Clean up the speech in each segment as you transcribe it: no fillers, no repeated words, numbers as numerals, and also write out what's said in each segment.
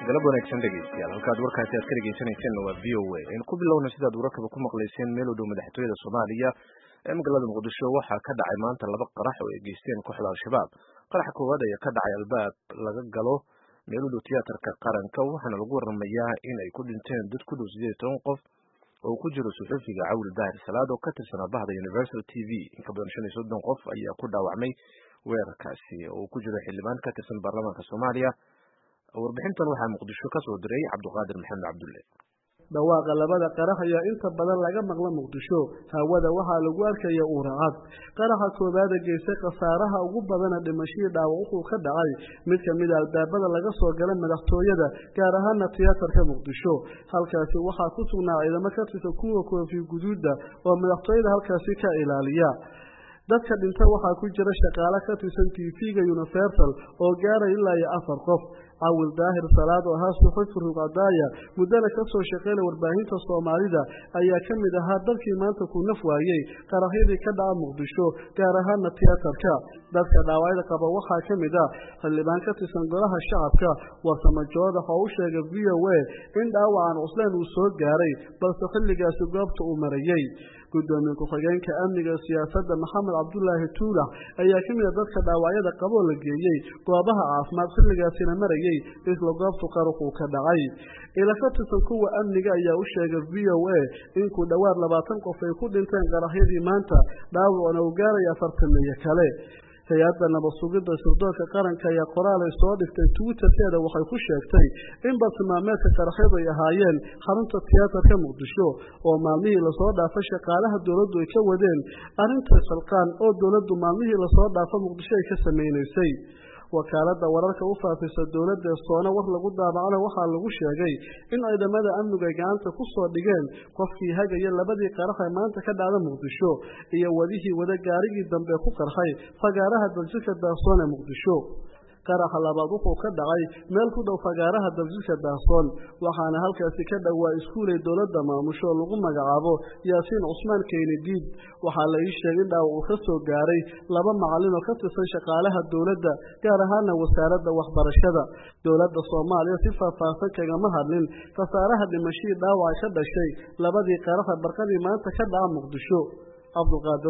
galab wanaagsan dhegeystayaal halkaad warkaasi aad ka dhegeysaneyseen waa VOA in ku bilowna sidaad wararkaba ku maqleyseen meel u dhow madaxtooyada Soomaaliya ee magaalada Muqdisho waxaa ka dhacay maanta laba qarax oo ay geysteen kooxda al-shabaab qaraxa koowaad ayaa ka dhacay albaab laga galo meel u dhow tiyaatarka qaranka waxaana lagu waramayaa in ay ku dhinteen dad ku dhow 18 qof oo ku jiro suxufiga Cawil Daahir Salaad oo ka tirsan bahda Universal TV in ka badan 35 qof ayaa ku dhaawacmay weerarkaasi oo ku jiro xildhibaan ka tirsan baarlamaanka Soomaaliya warbixintan waxaa Muqdisho ka soo diray Cabduqaadir Maxamed Cabdulle dhawaaqa labada qarax ayaa inta badan laga maqla Muqdisho hawada waxaa lagu arkaya uuracad qaraxa koobaad geystay khasaaraha ugu badan dhimashada dhaawac wuxuu ka dhacay mid ka mid ah albaabada laga soo galay madaxtooyada gaar ahaan tiyaatarka Muqdisho halkaasi waxaa ku sugnaa ciidamo ka tirsan kuwa koofi guduuda oo madaxtooyada halkaasi ka ilaaliya dadka dhinta waxaa ku jira shaqaale ka tirsan TV-ga Universal oo gaaray ilaa 4 qof Cawil Daahir Salaad oo haas wuxuu ruqadaaya mudana ka soo shaqeynay warbaahinta Soomaalida ayaa ka mid ahaa dadkii maanta ku naf waayay qaraxyadii ka dhacay Muqdisho gaar ahaan tiyaatarka dadka dhaawacda qaba waxaa ka mid ah xildhibaan ka tirsan golaha shacabka warsamajooda oo u sheegay VOA in dhaawacan cusleen uu soo gaaray balse xilligaas goobta uu marayay gudoomiye ku-xigeenka amniga siyaasadda Maxamed Cabdullaahi Tuulax ayaa ka mid ah dadka dhaawacyada qabo la geeyay goobaha caafimaad xilligaasina marayay isla goobta qaruqu ka dhacay ila ka tirsan kuwa amniga ayaa u sheegay VOA in ku dhawaad 20 qof ay ku dhinteen qaraxyadii maanta dhaawacna uu gaaray 40 kale hay'adda nabad-sugidda sirdoonka qaranka ayaa qoraal ay soo dhigtay Twitter-keeda waxay ku sheegtay in bartilmaameedka qaraxyadu ay ahaayeen xarunta tiyaatarka Muqdisho oo maalmihii la soo dhaafay shaqaalaha dawladdu ay ka wadeen arrinta salqaan oo dawladdu maalmihii la soo dhaafay Muqdisho ay ka sameeysay wakaaladda wararka u faafisa dawladda Soona war lagu daabacay waxaa lagu sheegay in ciidamada amniga gacanta ku soo dhigeen qofkii hagaya labadii qarax ee maanta ka dhacay Muqdisho iyo wadihii wada gaarigii dambe ku qarxay fagaaraha daljiska Daasoon ee Muqdisho qaraxa labaad wuxuu ka dhacay meel ku dhow fagaaraha daljiska Daasoon waxaana halkaasi ka dhawaa iskuulay dawladda maamusho lagu magacaabo Yaasiin Cusmaan Keenadiid waxaa la sheegay dhaawac uu ka soo gaaray laba macallin oo ka tirsan shaqaalaha dawladda gaar ahaan wasaaradda waxbarashada dawladda Soomaaliya si faahfaahsan kaga hadlin khasaaraha dhimashada dhaawac ka dhashay labadii qarax barqadii maanta ka dhacay Muqdisho Cabduqaadir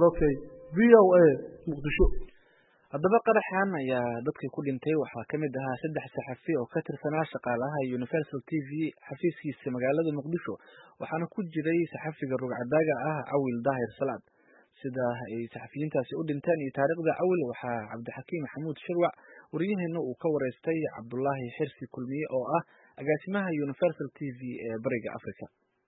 VOA Muqdisho haddaba qaraxan ayaa dadkii ku dhintay waxaa ka mid ahaa 3 saxafi oo ka tirsanaa shaqaalaha Universal TV xafiiskiisa magaalada Muqdisho waxaana ku jiray saxafiga rugcadaaga ah Cawil Daahir Salaad sida ay saxafiyiintaasi u dhinteen iyo taariikhda Cawil waxaa Cabdixakiim Maxamuud Shirwac wariyaheena uu ka wareystay Cabdullaahi Xirsi Kulmiye oo ah agaasimaha Universal TV ee Bariga Afrika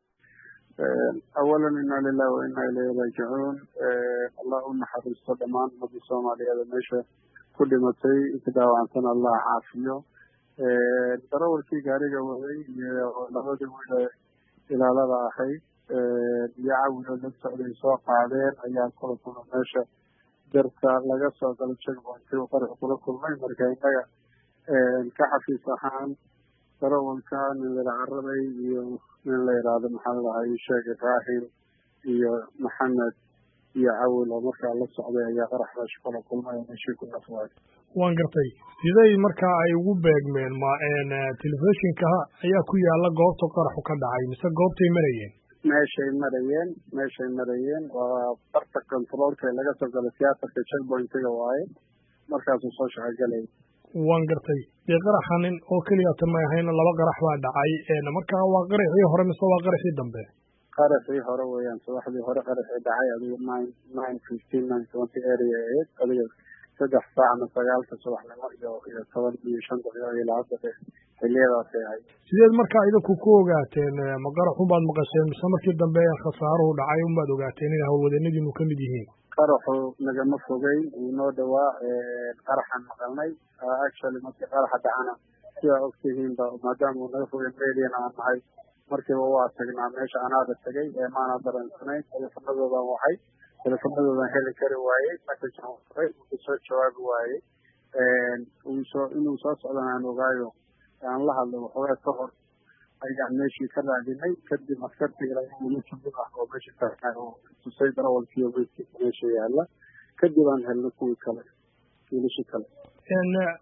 أولا إنا لله وإنا إليه راجعون اللهم حرص دمان نبي الصومالي هذا ماشى كل ما تي كده وعنتنا الله عافيه ترى في قارئ وهي لابد من إلى لا أخي يعاون الناس على سوق عادين أيام كل ماشى درت لقى سوق الشيء وانتي وقرأ كل ما يمرجعنا كحفي صحان ترى كان العربي من اللي يراد محل عيشة إبراهيم يا محمد يا عول ومركا الله السعودية يا قرح شكرا كل ما يمشي كنا فوائد waan gartay siday markaa ay ugu beegmeen ma telefishinka ayaa ku yaala goobta qaraxu ka dhacay mise goobtay marayeen meeshay marayeen waa barta controlka laga soo galo tiyaatarka checkpoint-ga waaye markaas uu soo shaqagalay waan gartay qaraxan oo kaliya ma ahayn laba qarax baa dhacay markaa waa qaraxii hore mise waa qaraxii dambe qaraxii hore weeyaan subaxdii hore qaraxii dhacay adiga 9:15 area adiga 3 saac ama 9 subaxnimo iyo 15 daqiiqo ilaa hadda xilliyadaas ay sideed markaa idinku ku ogaateen ma qaraxu baad maqasheen mise markii dambe khasaaruhu dhacay baad ogaateen in hawlwadeennadiinu ka mid yihiin qaraxu nagama fogeyn inoo dhawaa qaraxan maqalnay actually markii qaraxa dhacana sida ogtihiin maadaama uu naga fogeyn meeliyan aan nahay markiiba waa tagnaa meesha anaada tagay maana dareensanay telefonadoodan heli kari waayey message soo jawaabi waayey inuu soo socdan aan ogaayo aan la hadlo waxoogaa ka hor ayaan meeshii ka raadinay kadib askartii ilaa ula jumid ah oo meesha ka tusay darawalkii meesha yaala kadib aan helnay kuwii kale wiilashii kale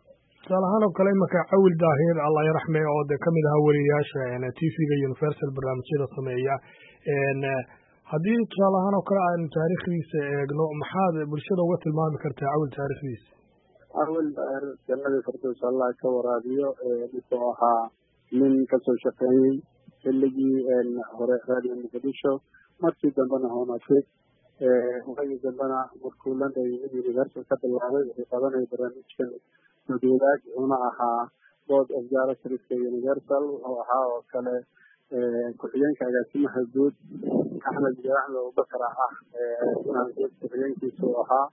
tusaale ahaan oo kale imanka Cawil Daahir Allah yarxame oo de kamid ahaa wariyaasha TV-ga Universal barnaamijyada sameeya haddii tusaale ahaan oo kale aan taariikhdiisa eegno maxaad bulshada uga tilmaami kartaa Cawil taariikhdiisa? Cawil Daahir jannada firdaws Allah ka waraabiyo wuxuu ahaa nin kasoo shaqeeyay xilligii hore raadiyo Muqdisho markii dambena Hoonafeed markii dambena markuu London Universal ka bilaabay wuxuu qabanayay barnaamijkan Duulaag una ahaa board of directors Universal wuxuu ahaa oo kale ku-xigeenka agaasimaha guud Axmed Jaaclo Bakar ku-xigeenkiisu ahaa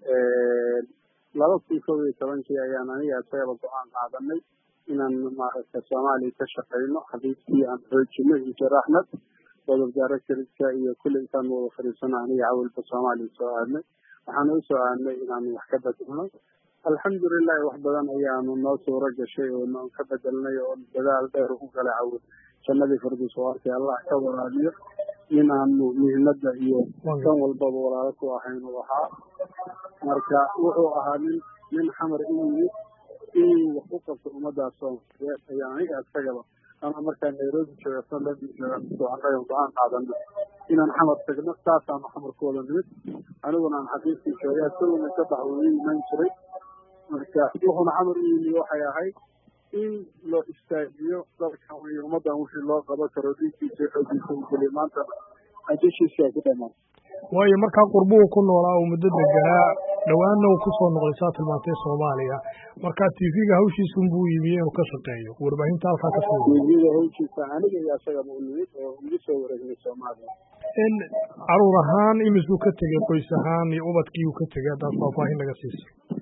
2011 ayaan aniga asagaba go'aan qaadanay inaan maaragtay Soomaaliya ka shaqeyno xafiiskii aan xoojino Injineer Axmed board of directors iyo kulli intaan wada fariisanay aniga Cawilba Soomaaliya soo aadnay waxaan u soo aadnay inaan wax ka bedelno alxamdulillah wax badan ayaanu noo suura gashay oo noo ka bedelnay oo dadaal dheer u galay Cawil jannadii firdaws waarkii Allah ka waraabiyo inaanu muhiimadda iyo kan walbaba walaalo ku ahayn waxa marka wuxuu ahaa nin xamar inuu wax u qabto ummadaas Soomaaliyeed ayaa aniga asagaba ama markaan Nairobi joogo sanadii go'aan qaadanay inaan xamar tagno taasaan xamarkooda nimid aniguna aan xaqiiqii joogay sidoo ka baxway iman jiray marka wuxuuna xamar u yimid waxay ahayd in loo istaajiyo dalka iyo ummadan wixii loo qaban karo dhiiggiisa xooggiisa u geliyay maanta ajishiisa ku dhamaan waayo markaa qurbuhu ku noolaa oo muddo deganaa dhawaanna uu ku soo noqday saa tilmaantay Soomaaliya markaa TV-ga hawshiisu buu yimiyay inuu ka shaqeeyo warbaahinta halkaa ka soo TV-ga hawshiisa aniga iyo asaga uu yimid oo ugu soo wareegay Soomaaliya caruur ahaan imisuu ka tegay qoys ahaan iyo ubadkii uu ka tegay haddaad faahfaahin naga siiso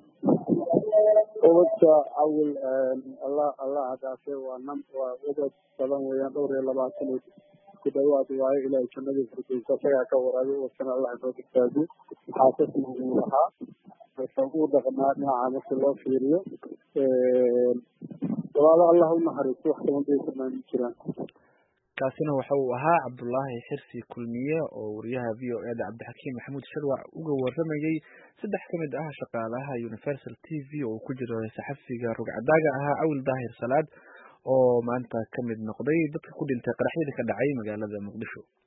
ubadka Cawil Allah hadaafay waa ubad badan weeyaan 22 ku dhawaad waayo ilaahay jannadii firdaws asaga ka waraabiyo wasana Allah inoo digtaayo xaasasna uu lahaa wuxuu dhaqmaa dhinaca marka loo fiiriyo walaalo Allah u naxariisto wax badan bay sameeyaan jiraan kaasina waxa uu ahaa Cabdullaahi Xirsi Kulmiye oo wariyaha VOA-da Cabdixakiim Maxamuud Sharwac uga waramayay saddex kamid ah shaqaalaha Universal TV oo ku jira saxafiga rugcadaaga ahaa Cawil Daahir Salaad oo maanta kamid noqday dadka ku dhintay qaraxyada ka dhacay magaalada Muqdisho.